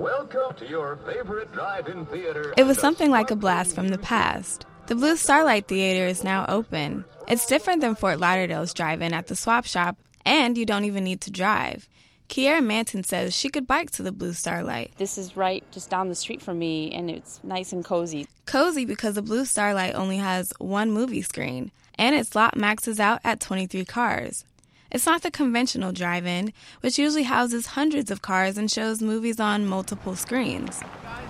Welcome to your favorite drive-in theater. It was something like a blast from the past. The Blue Starlight Theater is now open. It's different than Fort Lauderdale's drive-in at the Swap Shop, and you don't even need to drive. Kiera Manton says she could bike to the Blue Starlight. This is right just down the street from me, and it's nice and cozy. Cozy because the Blue Starlight only has one movie screen, and its lot maxes out at 23 cars. It's not the conventional drive-in, which usually houses hundreds of cars and shows movies on multiple screens.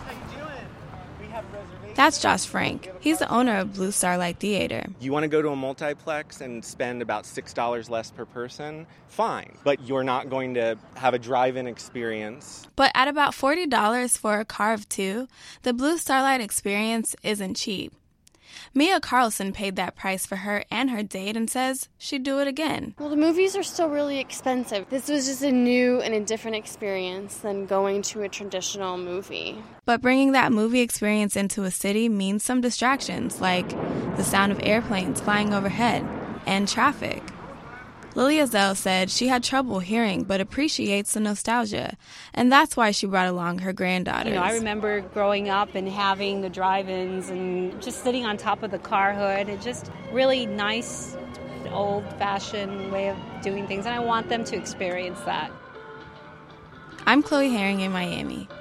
That's Josh Frank. He's the owner of Blue Starlight Theater. You want to go to a multiplex and spend about $6 less per person? Fine. But you're not going to have a drive-in experience. But at about $40 for a car of two, the Blue Starlight experience isn't cheap. Mia Carlson paid that price for her and her date and says she'd do it again. Well, the movies are still really expensive. This was just a new and a different experience than going to a traditional movie. But bringing that movie experience into a city means some distractions, like the sound of airplanes flying overhead and traffic. Lilia Zell said she had trouble hearing but appreciates the nostalgia, and that's why she brought along her granddaughters. I remember growing up and having the drive-ins and just sitting on top of the car hood. It's just really nice, old-fashioned way of doing things, and I want them to experience that. I'm Chloe Herring in Miami.